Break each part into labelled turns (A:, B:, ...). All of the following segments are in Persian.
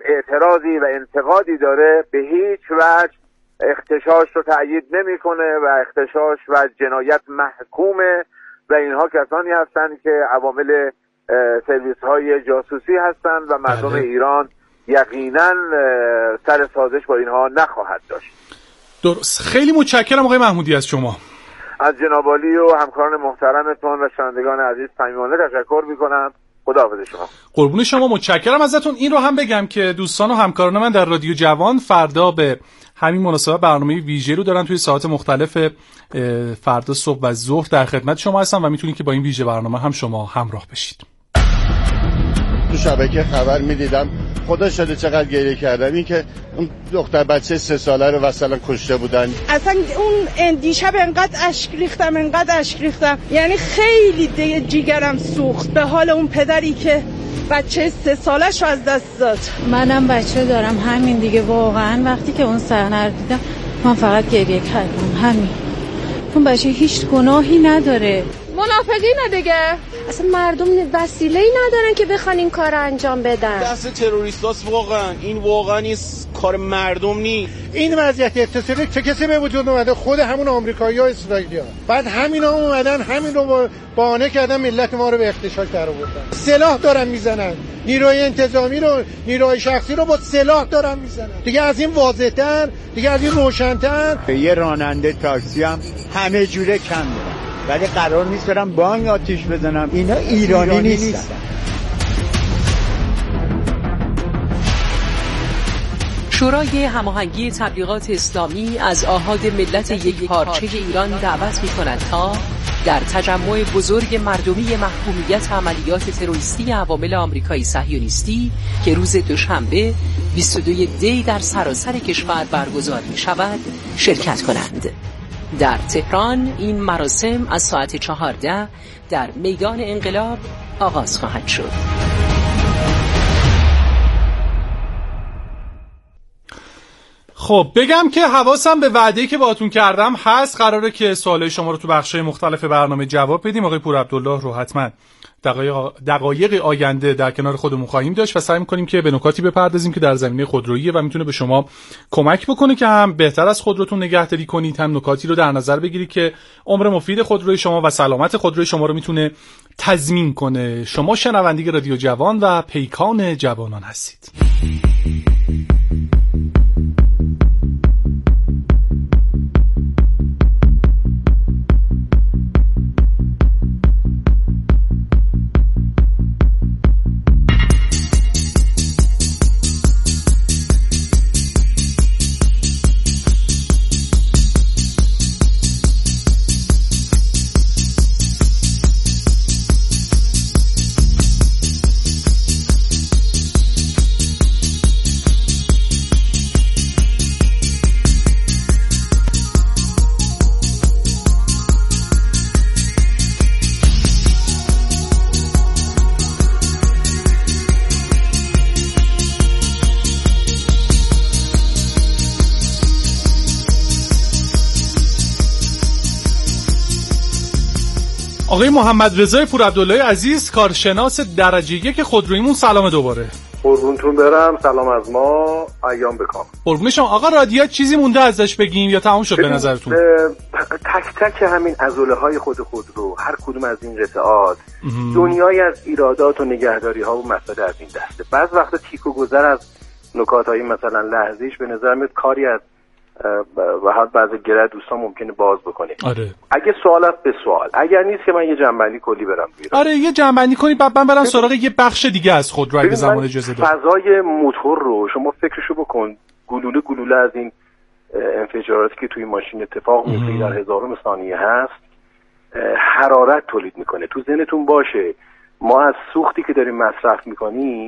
A: اعتراضی و انتقادی داره به هیچ وجه اغتشاش رو تأیید نمیکنه و اغتشاش و جنایت محکومه و اینها کسانی هستند که عوامل سرویس های جاسوسی هستند و مردم ایران یقینا سر سازش با اینها نخواهد داشت.
B: درست. خیلی متشکرم آقای محمودی از شما،
A: از جناب عالی و همکاران محترمتون و شنوندگان عزیز صمیمانه تشکر میکنم. خداحافظ شما.
B: قربون شما، متشکرم ازتون. این رو هم بگم که دوستان و همکاران من در رادیو جوان فردا به همین مناسبت برنامه ویژه رو دارن توی ساعات مختلف فردا صبح و ظهر در خدمت شما هستم و میتونید که با این ویژه برنامه هم شما همراه بشید.
C: تو شبکه خبر میدیدم، خدا شده چقدر گریه کردم. این که اون دختر بچه 3 ساله رو مثلا کشته بودن.
D: اصلا اون دیشب انقدر اشک ریختم یعنی خیلی دیگه جیگرم سوخت به حال اون پدری که بچه 3 سالش رو از دست داد.
E: منم بچه دارم، همین دیگه. واقعا وقتی که اون صحنه رو دیدم من فقط گریه کردم. همین، اون بچه هیچ گناهی نداره.
F: منافقینه دیگه. اصلا مردم وسیله‌ای ندارن که بخوان این کار انجام بدن.
G: دست تروریستاست واقعا. این واقعا کار مردم نیست.
H: این وضعیت اقتصادی چه کسی به وجود اومده؟ خود همون آمریکایی‌ها و اسرائیلی‌ها. بعد همینا اومدن همین رو بهانه کردن ملت ما رو به اغتشاش درآوردن. سلاح دارن میزنن. نیروی انتظامی رو، نیروی شخصی رو با سلاح دارن میزنن. دیگه از این واضح‌تر، دیگه از این روشن‌تر.
I: یه راننده تاکسی هم همه جوره کم دارن. ولی قرار نیست برم بانک آتیش بزنم. اینا ایرانی نیستن.
J: شورای هماهنگی تبلیغات اسلامی از آحاد ملت یک پارچه ایران دعوت می‌کند تا در تجمع بزرگ مردمی محکومیت عملیات تروریستی عوامل آمریکایی صهیونیستی که روز دوشنبه 22 دی در سراسر کشور برگزار می‌شود شرکت کنند. در تهران این مراسم از ساعت 14 در میدان انقلاب آغاز خواهد شد.
B: خب بگم که حواسم به وعده‌ای که باهاتون کردم هست. قراره که سوالای شما رو تو بخش‌های مختلف برنامه جواب بدیم. آقای پور عبدالله رو حتما دقایق آینده در کنار خودمون خواهیم داشت و سعی می‌کنیم که به نکاتی بپردازیم که در زمینه خودرویی و میتونه به شما کمک بکنه که هم بهتر از خودروتون نگهداری کنید، هم نکاتی رو در نظر بگیرید که عمر مفید خودروی شما و سلامت خودروی شما رو میتونه تضمین کنه. شما شنونده رادیو جوان و پیکان جوانان هستید. آقای محمد رضا پور عبدالله عزیز، کارشناس درجه 1 خودرویمون، سلام دوباره.
K: قربونتون برم. سلام از ما، ایام بکام.
B: قربون شما. آقا رادیات چیزی مونده ازش بگیم یا تمام شد به نظرتون؟
K: تک تک همین عضله‌های خودرو، هر کدوم از این قطعات دنیای از ایرادات و نگهداری‌ها و مسائل از این دسته. بعض وقتا تیک و گذر از نکات‌های مثلا لحظیش به نظر میاد کاری از و حتی بعضی گره دوستان ممکنه باز بکنه.
B: آره.
K: اگه سوال است به سوال، اگر نیست که من یه جنبندی کلی برم بیرون.
B: آره یه جنبندی کنید بعد من برم سراغ یه بخش دیگه از خودرو اگه زمان اجازه داد.
K: فضای موتور رو شما فکرشو بکن، گلوله از این انفجاراتی که توی ماشین اتفاق میفته در هزارم ثانیه هست، حرارت تولید میکنه. تو ذهنتون باشه ما از سوختی که داریم مصرف میکنیم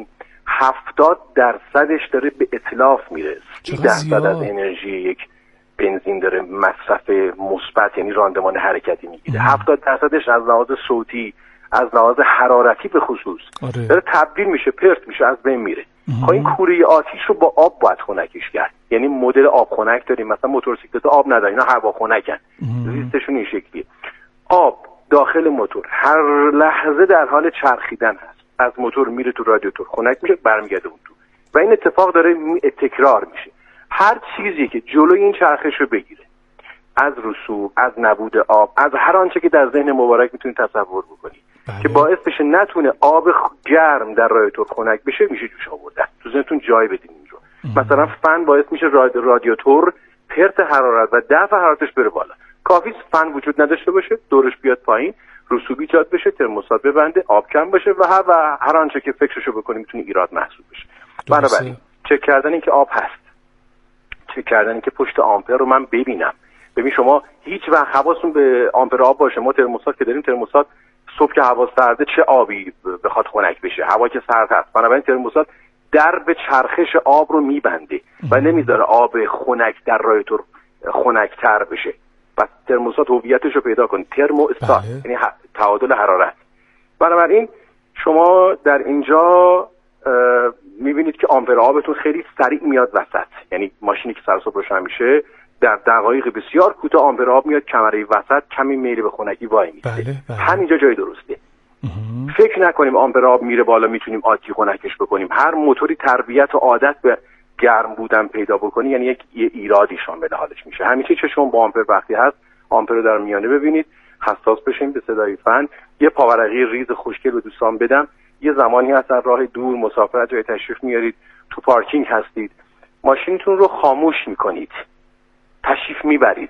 K: 70% داره به اتلاف میره. 30% از انرژی یک بنزین داره مصرف مثبت، یعنی راندمان حرکتی میگیره. 70% از لحاظ صوتی، از لحاظ حرارتی به خصوص داره تبدیل میشه، پرت میشه، از بین میره. این کوره آتیش رو با آب باید خنکش کرد. یعنی مدل آب خنک داریم، مثلا موتورسیکلت آب نداره، اینا هوا خنکن، زیستشون این شکلیه. آب داخل موتور هر لحظه در حال چرخیدن هست، از موتور میره تو رادیاتور، خنک میشه، برمیگرده اون تو. و این اتفاق داره تکرار میشه. هر چیزی که جلوی این چرخش رو بگیره، از رسوب، از نبود آب، از هر آنچه که در ذهن مبارک میتونید تصور بکنید که باعث بشه نتونه آب گرم در رادیاتور خنک بشه، میشه جوش آوردن. تو ذهنتون جای بدین این رو. مثلا فن باعث میشه رادیاتور پرت حرارت و دفع حرارتش بره بالا. کافی فن وجود نداشته باشه، دورش بیاد پایین، رسوبی ایجاد بشه، ترموستات ببنده، آب کم باشه و هر آنچه که فکرشو بکنید میتونه ایراد محسوب بشه. بنابراین چک کردن این که آب هست، چک کردن این که پشت آمپر رو من ببینم. ببین شما هیچ وقت حواستون به آمپر آب باشه. ما ترموستات که داریم، ترموستات صبح که هوا سرده چه آبی بخواد خنک بشه، هوا که سرد هست، بنابراین ترموستات در به چرخش آب رو میبنده و نمیذاره آب خنک در رادیاتور خنک‌تر بشه. پس ترموستات هویتش رو پیدا کنید، ترموستات یعنی تعادل حرارت. بنابراین شما در اینجا میبینید که آمپر آبتون خیلی سریع میاد وسط، یعنی ماشینی که سر صبح روشن میشه در دقایق بسیار کوتاه آمپر آب میاد کمره وسط، کمی میل به خنکی وای میسته. همینجا جای درسته. فکر نکنیم آمپر آب میره بالا میتونیم عادی خنکش بکنیم. هر موتوری تربیت و عادت به گرم بودن پیدا بکنی یعنی یک ایرادی شامل حالش میشه. همیشه چشم با آمپر وقتی هست آمپر رو در میانه ببینید، حساس بشین به صدای فن. یه پاورقی ریز خوشگل به دوستان بدم. یه زمانی هست در راه دور مسافرت جای تشریف میارید، تو پارکینگ هستید، ماشینتون رو خاموش میکنید، تشریف میبرید،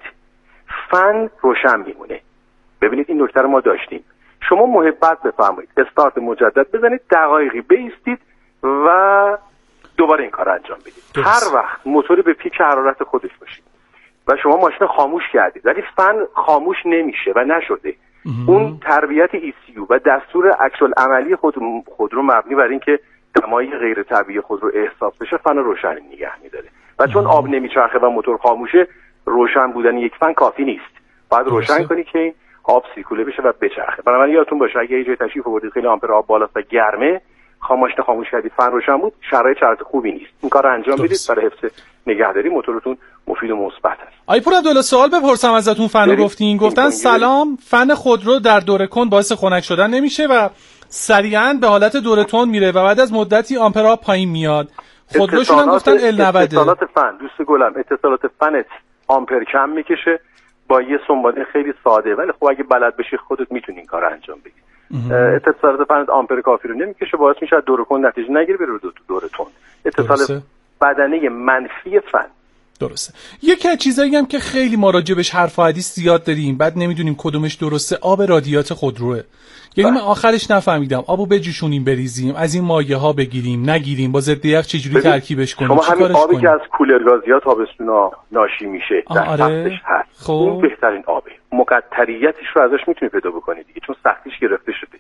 K: فن روشن میمونه. ببینید این نکته رو ما داشتیم. شما محبت بفرمایید، استارت مجدد بزنید، دقایقی بایستید و دوباره این کار انجام بدید. هر وقت موتور به پیک حرارت خودش باشید و شما ماشین خاموش کردید ولی فن خاموش نمیشه و نشده. اون تربیت ECU و دستور عکس‌العملی خودرو مبنی بر این که دمای غیر طبیعی خودرو احساس بشه فن روشن نگه میداره. و چون آب نمیچرخه و موتور خاموشه، روشن بودن یک فن کافی نیست. باید روشن کنی که این آب سیرکوله بشه و بچرخه. بنابراین یادتون باشه اگه یه جای تشریف آوردید خیلی آمپر آب بالاست و گرمه، ماشین خاموش کردید، فن روشن بود، شرایط شرایط خوبی نیست. این کارو انجام بدید برای حفظ نگهداری موتورتون مفید و مثبت است.
B: آقای پورعبدالله سوال بپرسم ازتون. فن رو گفتن سلام، فن خودرو در دوره کند باعث خنک شدن نمیشه و سریعا به حالت دوره تند میره و بعد از مدتی آمپر آب پایین میاد. خودروشون هم گفتن L90.
K: اتصالات فن دوست گلم، اتصالات فنت آمپر کم میکشه با یه سنباده خیلی ساده، ولی خب اگه بلد بشی خودت میتونی این کارو انجام بدی. اتصالات فنت آمپر کافی رو نمیکشه، باعث میشه دوره کند نتیجه نگیره بره دوره تند. اتصال بدنه منفی فن.
B: درسته. یکی از چیزایی هم که خیلی ما راجبش حرف و حدیث زیاد داریم بعد نمیدونیم کدومش درسته، آب رادیات خودروه. یعنی من آخرش نفهمیدم آبو بجوشونیم بریزیم، از این مایه ها بگیریم نگیریم، با ضد یخ چجوری ترکیبش کنیم،
K: شما همین آبی که از کولر گازیات تابستونا ناشی میشه در سختش هست، خب اون بهترین آبه. مقطریتش رو ازش میتونی پیدا بکنی دیگه، چون سختیش گرفته شده.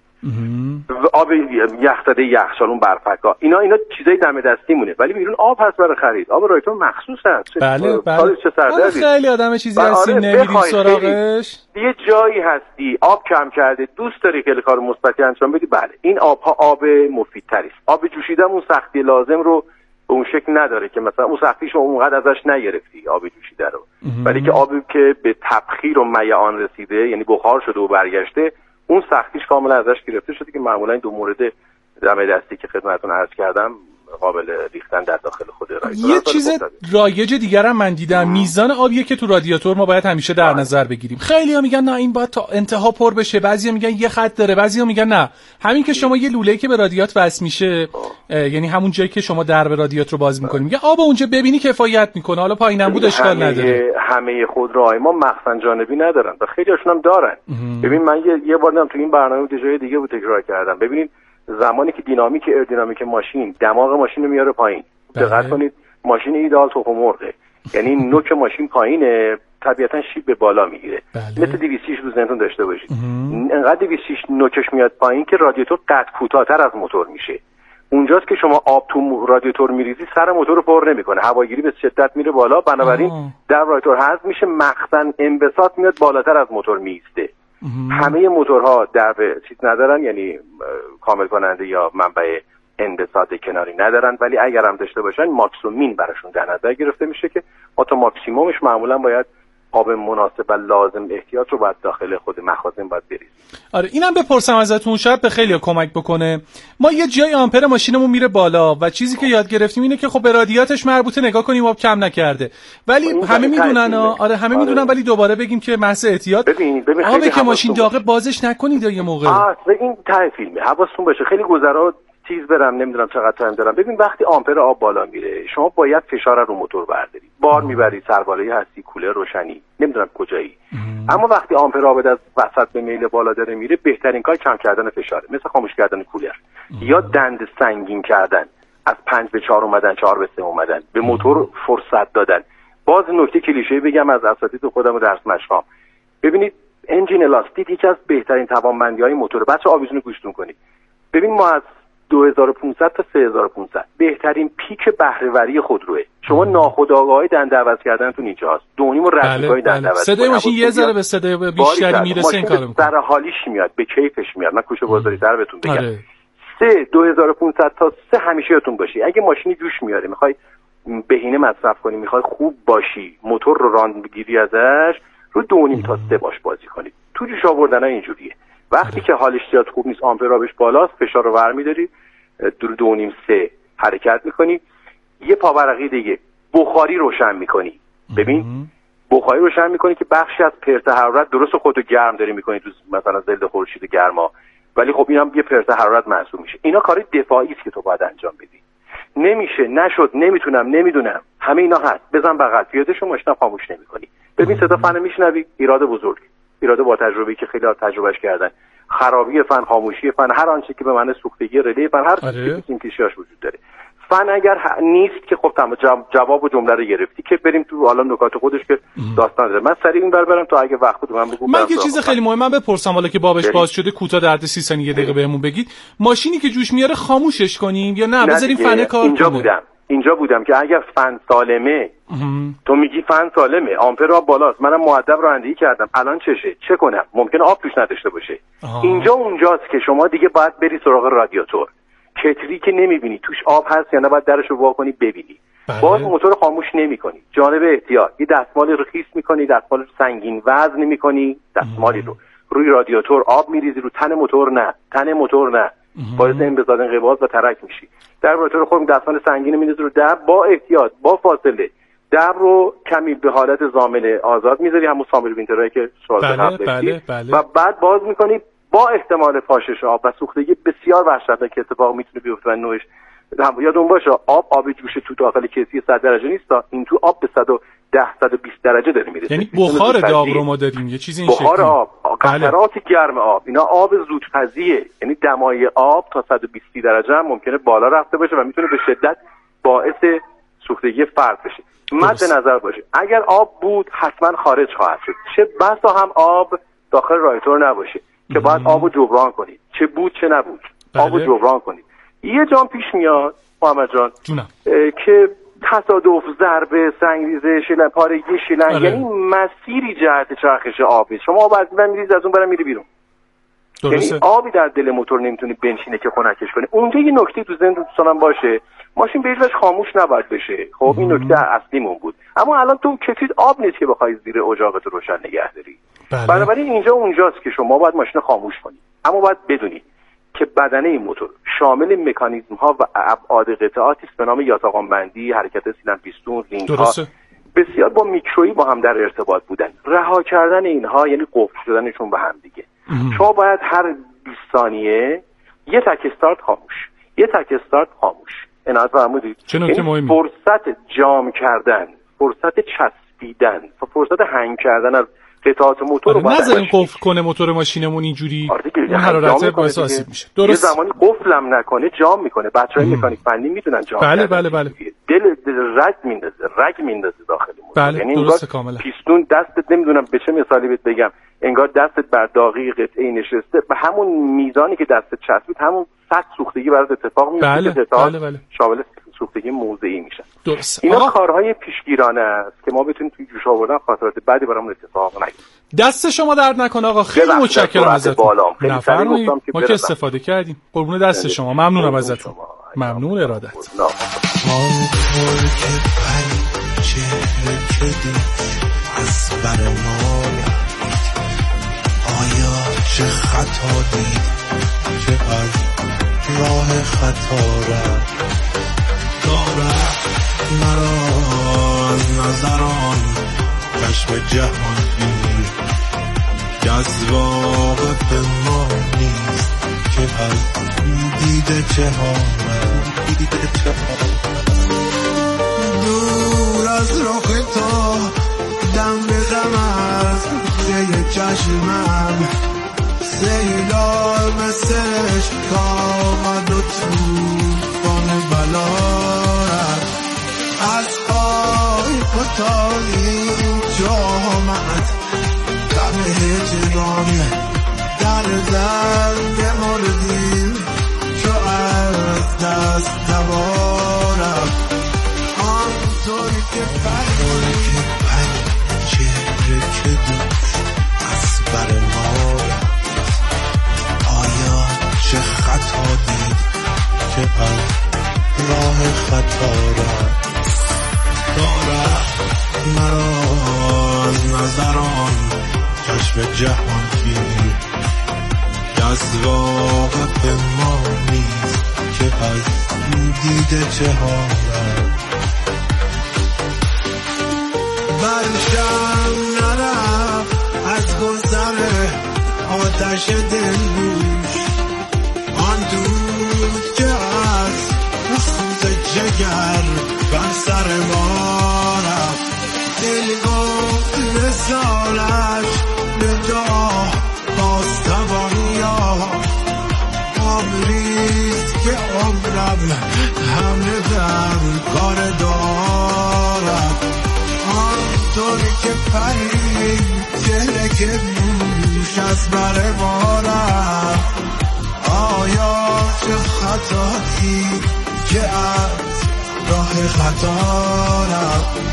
K: آب یخ زده یخچال، اون برفکا، اینا چیزای دم دستی مونه، ولی بیرون آب هست برای خرید. آب رایتون مخصوص هست.
B: بله خیلی آدم چیزی هستیم نمیریم سراغش.
K: یه جایی هستی آب کم کرده، دوست داری که کار مثبتی انجام بدی، بله این آبها آب مفیدتری است. آب جوشیدن اون سختی لازم رو به اون شکل نداره که مثلا اون سختیش رو اونقدر ازش نگرفتی آب جوشیده رو، ولی که آبی که به تبخیر و میعان رسیده یعنی بخار شده و برگشته، اون سختیش کاملا ازش گرفته شده که معمولا این دو مورد دم دستی که خدمتتون عرض کردم قابل ریختن در داخل خود رادیاتور.
B: یه چیز رایج دیگر هم من دیدم میزان آبیه که تو رادیاتور ما باید همیشه در نظر بگیریم. خیلی‌ها میگن نه این باید تا انتها پر بشه، بعضیا میگن یه خط داره، بعضیا میگن نه همین که شما یه لوله‌ای که به رادیات وصل میشه یعنی همون جایی که شما درب رادیاتور رو باز می‌کنی میگه آب اونجا ببینی کفایت میکنه، حالا پایینم بود اشکال نداره.
K: همه خودروهای ما مخزن جانبی ندارن و خیلی‌هاشون هم دارن. ببین من یه بار تو این برنامه جای دیگه بود تکرار کردم. ببینید زمانی که دینامیک ایرودینامیک ماشین دماغ ماشین رو میاره پایین، دقت کنید ماشین ایدال تخم مرغه، یعنی نوک ماشین پایینه طبیعتا شیب به بالا میگیره. مثل 206 رو ذهنتون داشته باشید. انقدر 206 نوکش میاد پایین که رادیاتور قد کوتاه‌تر از موتور میشه. اونجاست که شما آب تو رادیاتور میریزی سر موتور رو پر نمیکنه، هواگیری به شدت میره بالا، بنابراین در رادیاتور حذف میشه، مخزن انبساط میاد بالاتر از موتور میسته. همه موتورها در چیز ندارن، یعنی کامل کننده یا منبع انبساط کناری ندارن، ولی اگر هم داشته باشن ماکسیموم براشون در نظر گرفته میشه که ما تا ماکسیمومش معمولا باید آب مناسب و لازم احتیاط رو باید داخل خود مخازن باید بریزیم.
B: آره اینم بپرسم ازتون، شاید به خیلی کمک بکنه. ما یه جای آمپر ماشینمون میره بالا و چیزی که یاد گرفتیم اینه که خب به رادیاتش مربوطه نگاه کنیم آب کم نکرده، ولی همه میدونن همه میدونن، ولی دوباره بگیم که محض احتیاط
K: ببین
B: آبی که ماشین داغه بازش نکنید یه موقع.
K: این ته فیلمه، حواستون باشه. خیلی گذرا چیز برم نمیدونم چقدر تایم دارم. ببین وقتی آمپر آب بالا میره شما باید فشار رو موتور برداری، بار میبری، سربالایی هستی، کولر روشنی، نمیدونم کجایی. اما وقتی آمپر آب از وسط به میل بالا داره میره، بهترین کار کم کردن فشاره، مثل خاموش کردن کولر یا دند سنگین کردن، از 5 به 4 اومدن، 4 به 3 اومدن، به موتور فرصت دادن. باز نکته کلیشه‌ای بگم از اساتید خودم و درس مشقام، ببینید انجین الاستیک یکی از بهترین توانمندی‌های موتور. بچه آویزون گوشتون کنید. ببین ما از 2500 تا 3500 بهترین پیک بهره‌وری خودروه. شما ناخودآگاه دنده عوض کردنتون اینجاست. 2.5 رشگاهی دنده عوض.
B: صدای ماشین یه ذره به صدای بیشتری میرسه، این کارو میکنه.
K: سر حالیش میاد، به کیفش میاد. من کوچه بازاری تر بهتون بگم. 2500 تا 3 همیشه یادتون باشه. اگه ماشینی جوش میاره، میخوای بهینه مصرف کنی، میخوای خوب باشی، موتور رو راند بگیری ازش، رو 2.5 تا 3 باش بازی کنید. تو جوش آوردن اینجوریه. وقتی که حالش زیاد خوب نیست، آمپر آبش بالاست، فشار رو برمی‌داری، دور 2.5-3 حرکت میکنی. یه پاورقی دیگه بخاری روشن میکنی. ببین بخاری روشن میکنی که بخشی از پرت حرارت، درست خودتو گرم داری میکنی تو مثلا ظل خورشید گرما، ولی خب اینم یه پرت حرارت محسوب میشه. اینا کار دفاعی است که تو باید انجام بدی. نمیشه، نشد، نمیتونم، نمیدونم، همه اینا هست. بزن بغل، پیاده شو، ماشین خاموش نمیکنی. ببین صدا فن میشنوی، ایراد بزرگ، ایراد با تجربه‌ای که خیلی تجربهش کردن، خرابی فن، خاموشی فن، هر آنچه که به معنی سوختگی رله فن، هر چیزی که کلیشه‌اش وجود داره. فن اگر نیست که خب جواب و جمله رو گرفتی، که بریم تو حالا نکات خودش که داستان داره. من سریع این برم تا اگه وقت بود من بگم.
B: من یه چیز خیلی مهمم بپرسم، حالا که بابش باز شده، کوتاه در 30 ثانیه دقیقه بهمون بگید، ماشینی که جوش میاره خاموشش کنیم یا نه بذاریم فن کار کنه؟
K: اینجا بودم که اگر فن سالمه، تو میگی فن سالمه، آمپر آب بالاست، منم مؤدب رانندگی کردم، الان چه کنم؟ ممکنه آب توش نداشته باشه. اینجا اونجاست که شما دیگه باید بری سراغ رادیاتور. کتری که نمیبینی توش آب هست یا نه، باید درشو وا کنی ببینی. باز موتور خاموش نمیکنی. جانب احتیاط، یه دستمال رخیص میکنی، دستمال سنگین وزن میکنی، دستمالی رو روی رادیاتور آب میریزی، رو تن موتور نه، باعث انبساط انقباض و ترک میشی. در موتور خودم دستمال سنگین میندازی رو در، با احتیاط، با فاصله، در رو کمی به حالت زامل آزاد میذاری، همون سامل وینترایی که سوال قبل داشتی، و بعد باز میکنی. با احتمال پاشش آب و سوختگی بسیار وحشتناک که اتفاق میتونه بیفته و نوعش یادون باشه، آب جوش تو داخل کیسی 100 درجه نیست، این تو آب به 110-120 درجه داره میرسه.
B: یعنی بخار داغ رو ما داریم، یه چیزی این شکلی،
K: بخار آب، قطرات گرم آب، اینا آب زودپزیه. یعنی دمای آب تا 120 درجه هم ممکنه بالا رفته باشه و میتونه به شدت باعث سوختگی فرد بشه. مد نظر باشه اگر آب بود حتما خارج خواهد شد، چه بسا هم آب داخل رادیاتور نباشه که باید آبو جبران کنید، چه بود چه نبود. آبو جبران کنید. یه جام پیش میاد محمد جان که تصادف، ضربه، سنگریزه، پارگی شیلنگ، یعنی مسیری جهت چرخش آبی، شما آب از این میریز، از اون برم میری بیرون. یعنی آبی در دل موتور نمیتونه بنشینه که خنکش کنه. اونجا یه نکته تو ذهن دوستانم باشه، ماشین به هیچ وجه خاموش نباید بشه. خب این نکته اصلیمون بود. اما الان تو کتریت آب نیست که بخوای زیر اجاقت روشن نگه داری. بنابراین اینجا اونجاست که شما باید ماشین خاموش کنید. اما باید بدونید که بدنه این موتور شامل مکانیزم ها و ابعاد قطعاتی است به نام یاتاقان بندی، حرکت سیلندر پیستون، رینگ ها، بسیار با میکرویی با هم در ارتباط بودن. رها کردن اینها یعنی قفل شدنشون به هم دیگه. شما باید هر 20 ثانیه یه تک استارت خاموش، عنایت فرمودید. یعنی فرصت جام کردن، فرصت چسبیدن، فرصت هنگ کردن از قطعات موتور رو باید
B: نذاریم قفل کنه موتور ماشینمون اینجوری، اون حرارت باعث آسیب میشه. درست.
K: یه زمانی قفلم نکنه جام میکنه. بچهای مکانیک فنی میدونن جام.
B: بله.
K: دل رگ میندازه داخل موتور.
B: یعنی درست کاملا.
K: پیستون دستت نمیدونم به چه مثالی بهت بگم، انگار دستت بر داغی قطعه نشسته، به همون میزانی که دستت چسبید همون سطح سوختگی برات اتفاق میفته.
B: بله.
K: شامل سوختگی موضعی میشن.
B: درست.
K: اینا کارهای پیشگیرانه است که ما بتونیم توی جوش آوردن خاطرات بعدی برامون اتفاق نیفته.
B: دست شما درد نکنه آقا، خیلی متشکرم ازتون. نفرمایید، ما که استفاده کردیم. قربون دست شما، ممنونم ازتون. ممنون ارادت. از
L: بر ما رفت. آیا چه خطا دید که از راه خطا رفت؟ دارد مرا از نظران کشف جهان گیر، جذاب به ما نیست که از دیده چه ها دور از رخ تو دم به دم از زی چشمم، سیلار مثلش کامد و توفان بلا رفت. از پای پتانی جامعت غم هجرانه در زنگ مردیم که از دست نبارم. آنطوری که چهره که دوش از بر ما رفت. آیا چه خطا دید که از راه خطا رفت؟ دارد مرا از نظران کشف جهان گیر، جذاب به ما نیست که از دیده چه ها رفت. برشم نرفت از گذر آتش دلگوش، آن دود که از سوز جگر بر سر ما رفت. دل گفت رسالش به جا باستوانیا، عمریست که عمرم همه در کار دارم. آنطوری که پرید چهره که دوش از بر ما رفت. آیا چه خطایی که از راه خطا رفت؟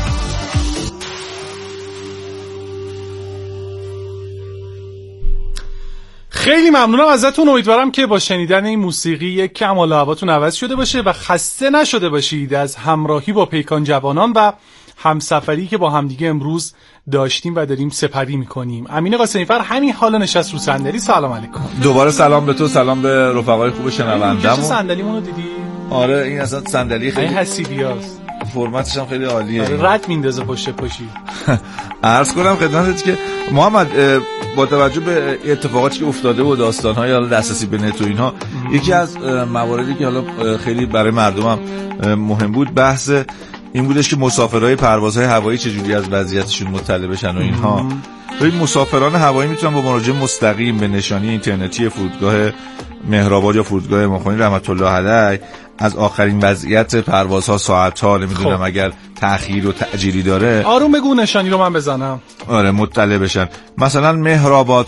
B: خیلی ممنونم ازتون. امیدوارم که با شنیدن این موسیقی یک کم حال و هواتون عوض شده باشه و خسته نشده باشید از همراهی با پیکان جوانان و همسفری که با همدیگه امروز داشتیم و داریم سپری میکنیم. امین قاسمی‌فر همین حالا نشست رو صندلی. سلام علیکم.
M: دوباره سلام به تو، سلام به رفقای خوب شنونده‌مون.
B: صندلیمونو دیدی؟
M: آره این اصلا صندلی خیلی
B: حسیبیاست،
M: فرمتش هم خیلی عالیه.
B: رد میندازه پشت پشی.
M: عرض کنم خدمتت که محمد با توجه به اتفاقاتی که افتاده و داستان‌های حالا دسترسی به نت و اینها، یکی از مواردی که حالا خیلی برای مردمم مهم بود بحث این بودش که مسافرهای پروازهای هوایی چجوری از وضعیتشون مطلع بشن و اینها. این مسافران هوایی میتونن با مراجعه مستقیم به نشانی اینترنتی فرودگاه مهرآباد یا فرودگاه امام خمینی رحمت الله علیه از آخرین وضعیت پروازها، ساعت‌ها، نمیدونم اگر تأخیر و تأجیلی داره،
B: آروم بگو نشانی رو من بزنم.
M: آره مطلع بشن. مثلا مهرآباد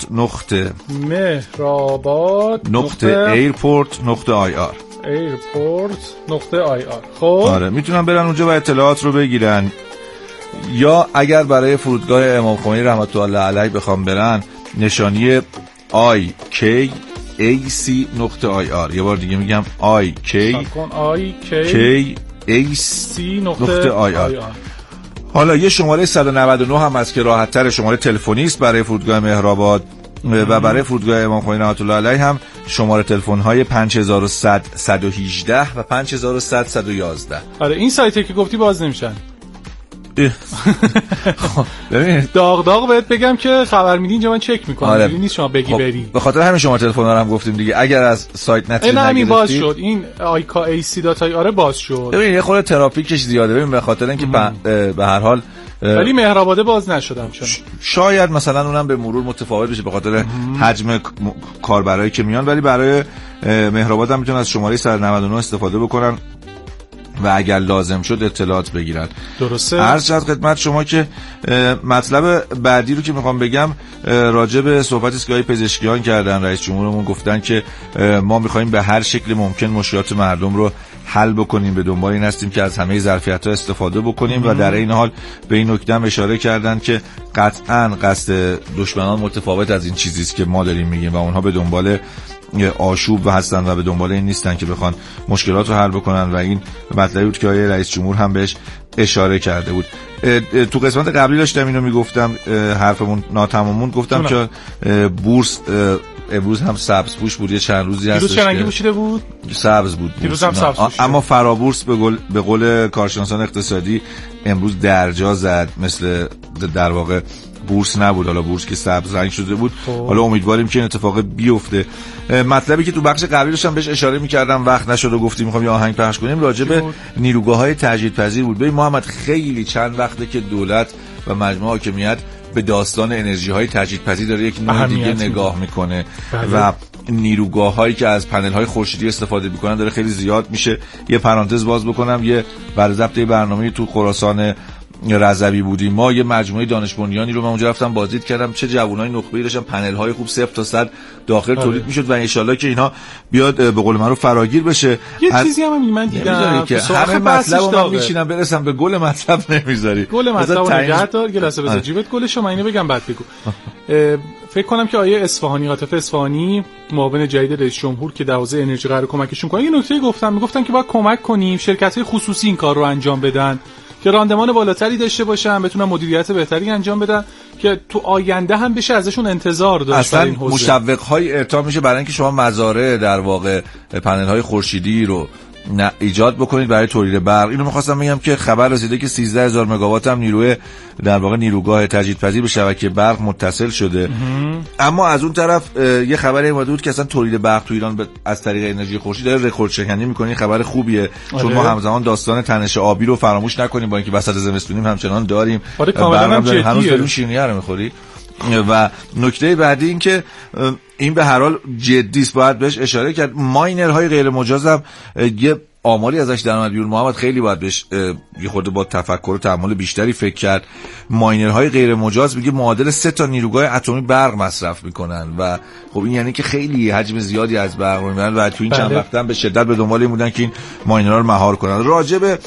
B: airport.ir. خب
M: آره میتونن برن اونجا و اطلاعات رو بگیرن. یا اگر برای فرودگاه امام خمینی رحمت الله علیه بخوام برن، نشانی IKAC.ir. یه بار دیگه میگم IKAC.ir. حالا یه شماره 199 هم هست که راحت تر، شماره تلفنی است برای فرودگاه مهرآباد و برای فرودگاه امام خمینی رحمت الله علیه هم شماره تلفن های 5100 118 و 5100 111.
B: آره این سایتی که گفتی باز نمیشن.
M: ببین
B: داغ بهت بگم که خبر میدی اینجا من چک میکنم.
M: آره.
B: نیست شما بگی بری.
M: به خاطر همین شما تلفن رو هم گفتیم دیگه. اگر از سایت نتونید
B: همین باز شد، این IKAC.ir باز شد.
M: ببین یه خورده ترافیکش زیاده، ببین به خاطر اینکه به هر حال
B: ولی مهرآباد باز نشدم چون
M: شاید مثلا اونم به مرور متفاوت بشه به خاطر حجم کاربرایی که میان، ولی برای مهرآباد هم میتونن از شماره 199 استفاده بکنن و اگر لازم شد اطلاعات بگیرن.
B: درسته.
M: عرض شد خدمت شما که مطلب بعدی رو که میخوام بگم راجع به صحبتی که پزشکیان کردن، رئیس جمهورمون گفتن که ما میخوایم به هر شکل ممکن مشکلات مردم رو حل بکنیم، به دنبال این هستیم که از همه ظرفیت‌ها استفاده بکنیم و در این حال به این نکته هم اشاره کردن که قطعاً قصد دشمنان متفاوت از این چیزی است که ما داریم میگیم و اونها به دنبال آشوب و هستن و به دنبال این نیستن که بخوان مشکلات رو حل بکنن و این مطلبی بود که آقای رئیس جمهور هم بهش اشاره کرده بود. تو قسمت قبلی داشتم اینو میگفتم، حرفمون ناتمامون، گفتم که بورس امروز هم سبز پوش بود، یه چند روزی هستش
B: چه رنگی پوشیده بود؟
M: سبز بود.
B: دیروز هم سبز پوشیده.
M: اما فرابورس به قول کارشناسان اقتصادی امروز درجا زد، مثل در واقع بورس نبود. حالا بورس که سبز رنگ شده بود. حالا امیدواریم که این اتفاق بیفته. مطلبی که تو بخش قبلی داشتم بهش اشاره می‌کردم، وقت نشد و گفتیم می‌خوام یه آهنگ پخش کنیم راجع به نیروگاه‌های تجدیدپذیر بود. ببین محمد، خیلی چند وقته که دولت و مجموعه حاکمیت به داستان انرژی‌های تجدیدپذیر داره یک نوع دیگه نگاه میکنه و نیروگاه‌هایی که از پنل‌های خورشیدی استفاده میکنن داره خیلی زیاد میشه. یه پرانتز باز بکنم، یه برای ضبط برنامه تو خراسان رضوی بودیم ما، یه مجموعه دانش بنیانی رو من اونجا رفتم بازدید کردم، چه جوانای نخبه‌ای داشتن، پنل‌های خوب 0 تا 100 داخل تولید میشد و ان شاءالله که اینا بیاد به قول معروف فراگیر بشه.
B: یه چیزی هم من دیدم
M: که همه مطلب من میشینم برسم به گل مطلب نمیذاری.
B: گل مطلب نگهدار، یه لحظه بذار جیبت گل شما اینو بگم بعد بگو. فکر کنم که آیه اصفهانی، عاطف اصفهانی، معاون جدید رئیس جمهور که در حوزه انرژی قرار کمکشون کنه، یه نکته میگفتن که باید کمک کنیم شرکت‌های خصوصی این کار رو انجام بدن که راندمان بالاتری داشته باشن، بتونن مدیریت بهتری انجام بدن که تو آینده هم بشه ازشون انتظار داشت.
M: اصلا مشوق‌های ارتام میشه برای اینکه شما مزارع در واقع پنل‌های خورشیدی رو ایجاد بکنید برای تولید برق. اینو می‌خواستم بگم که خبر رسیده که 13000 مگاوات هم نیروی در واقع نیروگاه تجدیدپذیر به شبکه برق متصل شده. اما از اون طرف یه خبری اومده بود که اصلا تولید برق تو ایران از طریق انرژی خورشید داره رکورد شکنی می‌کنه. خبر خوبیه چون ما همزمان داستان تنش آبی رو فراموش نکنیم، با اینکه وسط زمستونیم همچنان داریم. هنوز داریم شیرینی رو می‌خوری. و نکته بعدی این که این به هر حال جدی است، باید بهش اشاره کرد. ماینرهای غیر مجاز هم یه آماری ازش در اومد بیرون محمد، خیلی باید بهش یه خورده با تفکر و تأمل بیشتری فکر کرد. ماینرهای غیر مجاز میگه معادل 3 تا نیروگاه اتمی برق مصرف میکنن و خب این یعنی که خیلی حجم زیادی از برق رو میبرن و تو این چند وقت هم به شدت به دنبال این بودن که این ماینرها رو مهار کنن. راجع به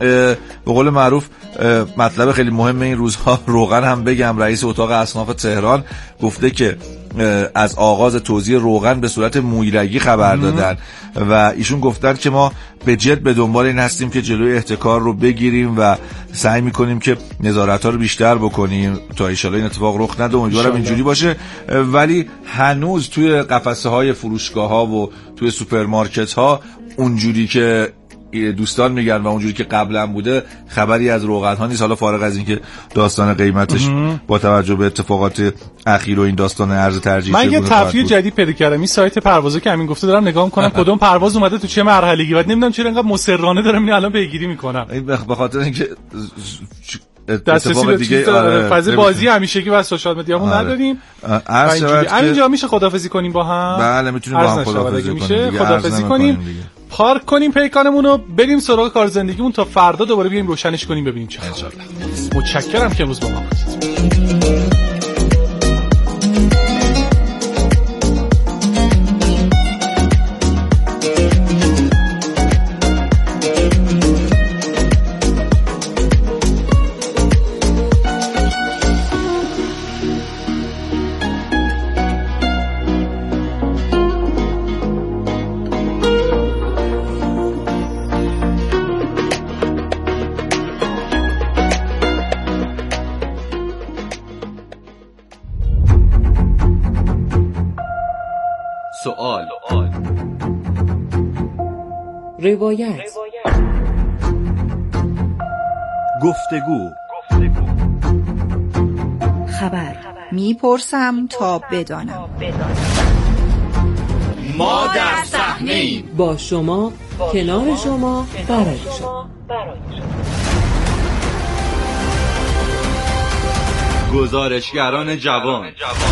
M: قول معروف مطلب خیلی مهم این روزها روغن هم بگم. رئیس اتاق اصناف تهران گفته که از آغاز توزیع روغن به صورت مویرگی خبر دادن و ایشون گفتن که ما به جد به دنبال این هستیم که جلوی احتکار رو بگیریم و سعی میکنیم که نظارت‌ها رو بیشتر بکنیم تا ان شاءالله این اتفاق رخ نده. امیدوارم اینجوری باشه. ولی هنوز توی قفسه‌های فروشگاه‌ها و توی سوپرمارکت‌ها اونجوری که دوستان میگن و اونجوری که قبلا بوده خبری از روغن ها نیست. حالا فارغ از این که داستان قیمتش با توجه به اتفاقات اخیر و این داستان ارز ترجیحی
B: من یه تفریح جدید پیدا کردم. این سایت پروازه که همین گفته دارم نگاه میکنم کدوم پرواز اومده تو چه مرحله‌ای، بعد نمیدونم چرا اینقدر مصرانه دارم اینو الان پیگیری میکنم.
M: به خاطر اینکه
B: اتفاق دیگه فاز بازی همیشگی و سوشال مدیامون نداریم. همینجا میشه خداحافظی کنیم با هم.
M: بله میتونیم با هم خداحافظی کنیم.
B: خداحافظی کنیم. پارک کنیم پیکانمون رو، بریم سراغ کار زندگیمون تا فردا دوباره بیایم روشنش کنیم ببینیم چه خبره. متشکرم که امروز با ما بودید.
N: سوال، روایت،
O: گفتگو،
P: خبر. میپرسم تا بدانم.
N: ما در صحنه‌ایم، با شما، کنار شما، برای شما.
O: گزارشگران جوان.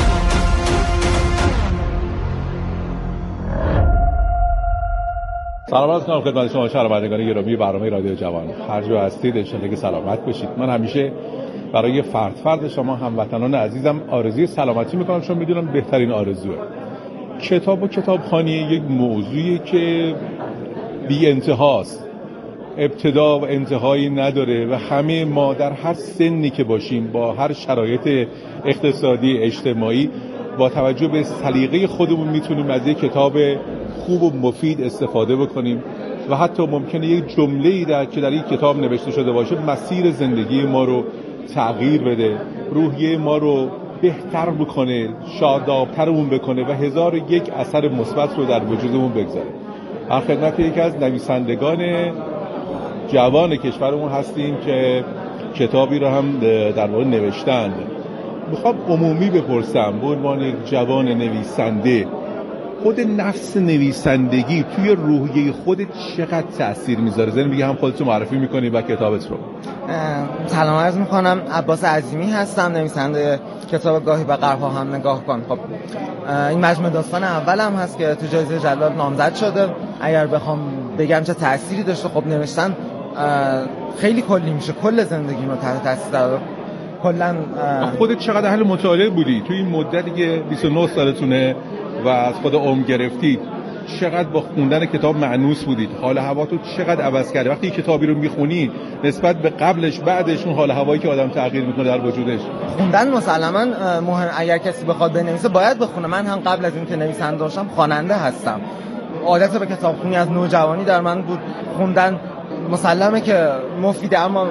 Q: سلام عرض می‌کنم خدمت شما شنوندگان گرامی برنامه رادیو جوان. هر جا هستید ان شاءالله که سلامت باشید. من همیشه برای فرد شما هموطنان عزیزم آرزوی سلامتی می‌کنم، چون می‌دونم بهترین آرزوئه. کتاب و کتابخوانی یک موضوعی که بی انتهاست، ابتدا و انتهایی نداره و همه ما در هر سنی که باشیم با هر شرایط اقتصادی اجتماعی با توجه به سلیقه خودمون میتونیم از یک کتاب خوب و مفید استفاده بکنیم و حتی ممکنه یک جمله‌ای که در این کتاب نوشته شده باشه مسیر زندگی ما رو تغییر بده، روحیه ما رو بهتر بکنه، شادابترمون بکنه و 1001 اثر مثبت رو در وجودمون بگذاره. در خدمت یکی از نویسندگان جوان کشورمون هستیم که کتابی رو هم در واقع نوشتند. میخوام عمومی بپرسم به عنوان یک جوان نویسنده، خود نفس نویسندگی توی روحیه خودت چقدر تأثیر میذاره؟ زن میگه هم خودت رو معرفی میکنی و کتابت رو.
R: سلام عرض میکنم، عباس عظیمی هستم، نویسنده کتاب گاهی به غرب‌ها هم نگاه کن. خب این مجموعه داستان اولم هست که تو جایزه جلال نامزد شده. اگر بخوام بگم چه تأثیری داشته، خب نوشتن خیلی کلی میشه، کل زندگی رو تحت تاثیر قرار. کلا
Q: خودت چقدر اهل مطالعه بودی توی این مدتی که 29 سالتونه و از خود عمر گرفتید؟ چقدر با خوندن کتاب مأنوس بودید؟ حال هواتو چقدر عوض کرده وقتی کتابی رو میخونی نسبت به قبلش بعدش؟ اون حال هوایی که آدم تغییر میکنه در وجودش.
R: خوندن مسلماً مهم. اگر کسی بخواد بنویسه باید بخونه. من هم قبل از اینکه نویسنده باشم خواننده هستم. عادت به کتابخونی از نوجوانی در من بود. خوندن مسلمه که مفیده، اما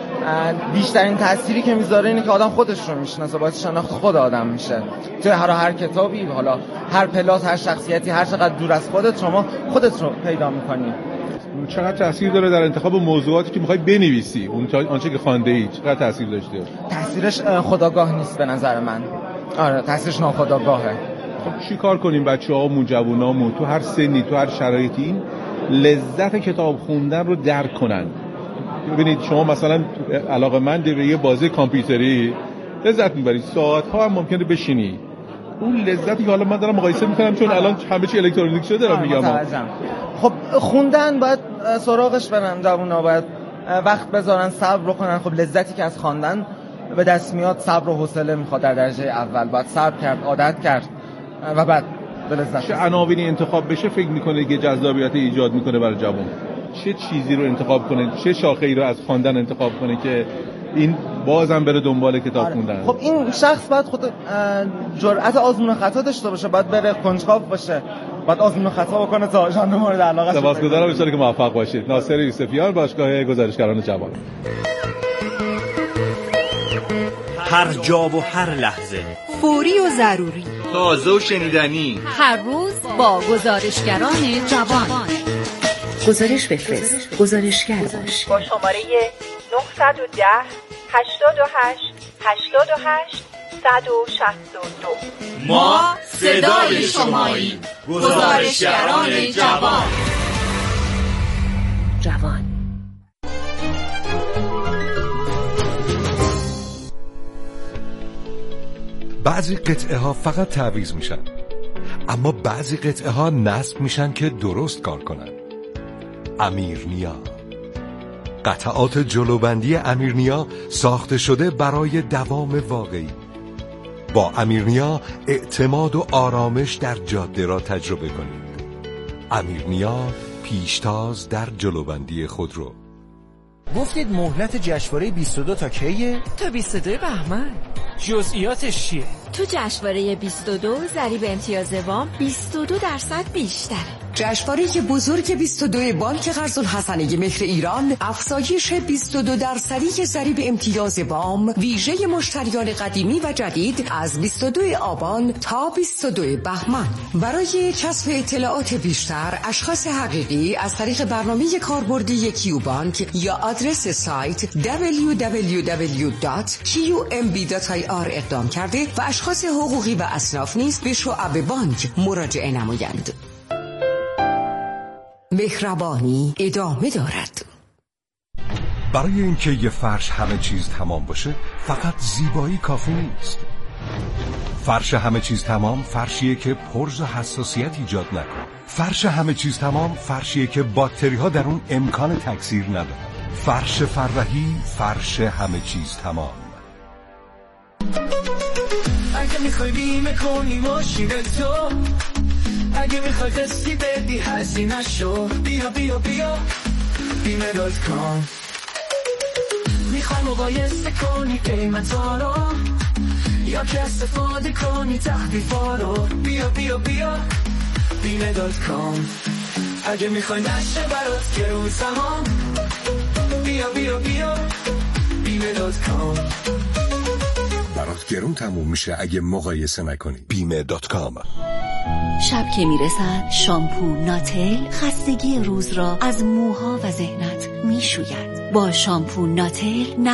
R: بیشترین تأثیری که میذاره اینه که آدم خودش رو میشناسه، باعث شناخت خود آدم میشه. توی هر کتابی، حالا هر پلاس، هر شخصیتی، هر چقدر دور از خودت، شما خودت رو پیدا میکنی.
Q: چقدر تأثیر داره در انتخاب موضوعاتی که میخوای بنویسی؟ اون آنچه که خوانده چقدر تأثیر داشته؟
R: تأثیرش خودآگاه نیست به نظر من. آره، تأثیرش ناخودآگاهه.
Q: خب چی کار کنیم بچه‌هامون، جوونامون تو هر سنی، تو هر شرایطی این لذت کتاب خوندن رو درک کنن؟ ببینید شما مثلا علاقه‌مند به یه بازی کامپیوتری لذت می‌بری، ساعت‌ها هم ممکنه بشینی. اون لذتی که حالا من دارم مقایسه می‌کنم چون الان همه چی الکترونیک شده دارم میگم.
R: خب خوندن باید سراغش برن، جوونا باید وقت بذارن، صبر کنن. خب لذتی که از خواندن به دست میاد صبر و حوصله میخواد. در درجه اول باید صبر کرد، عادت کرد و بعد به لذت.
Q: چه عناوینی انتخاب بشه فکر می‌کنه که جذابیت ایجاد می‌کنه برای جوان؟ چه چیزی رو انتخاب کنه، چه شاخه‌ای رو از خواندن انتخاب کنه که این بازم بره دنبال کتاب خوندن؟
R: خب این شخص باید خود جرأت آزمون و خطا داشته باشه، باید بره کنجکاو باشه، باید آزمون و خطا بکنه تا ژانر مورد علاقه‌اش.
Q: سپاسگزارم، ان شاءالله که موفق باشید. ناصر یوسفیان، باشگاه گزارشگران جوان.
O: هر جا و هر لحظه،
P: فوری و ضروری،
O: تازه و شنیدنی،
S: هر روز با گزارشگران جوان.
N: گزارش بفرست، گزارشگر باش.
S: با شماره 910 88 88 162.
O: ما صدای شماییم. گزارشگران جوان.
T: بعضی قطعه ها فقط تعویض میشن، اما بعضی قطعه ها نصب میشن که درست کار کنن. امیرنیا، قطعات جلوبندی امیرنیا ساخته شده برای دوام واقعی. با امیرنیا اعتماد و آرامش در جاده را تجربه کنید. امیرنیا، پیشتاز در جلوبندی خودرو.
U: گفتید مهلت جشنواره 22 تا کیه؟
N: تا 22 بهمن.
U: جزئیاتش چیه؟
S: تو جشنواره 22 ضریب امتیاز وام 22% بیشتره.
V: جشنواره بزرگ 22 بانک قرض الحسنه مهر ایران، افزایش 22% ضریب امتیاز وام ویژه مشتریان قدیمی و جدید از 22 آبان تا 22 بهمن. برای کسب اطلاعات بیشتر، اشخاص حقیقی از طریق برنامه کاربردی کیوبانک یا آدرس سایت www.qmb.ir اقدام کرده و اشخاص حقوقی و اصناف نیز به شعب بانک مراجعه نمایند. مهربانی ادامه دارد.
T: برای اینکه یه فرش همه چیز تمام باشه فقط زیبایی کافی نیست. فرش همه چیز تمام فرشیه که پرز و حساسیت ایجاد نکنه. فرش همه چیز تمام فرشیه که باکتری ها در اون امکان تکثیر نداره. فرش فرحی، فرش همه چیز تمام.
L: اگه میخوای بیمه کنی ماشین تو، اگه میخوای قسطی بدی هزینه شو، بیا بیا بیا بیمه.com. میخوای مقایسه کنی قیمت ها رو، یا که استفاده کنی تخفیفا رو. بیا بیا بیا بیمه.com. اگه میخوای نشه برات گرون تمام، بیا بیا بیا بیمه.com.
T: برات گرون تموم میشه اگه مقایسه نکنی. بیمه.com.
A: شب که میرسد شامپو ناتل خستگی روز را از موها و ذهنت میشوید. با شامپو ناتل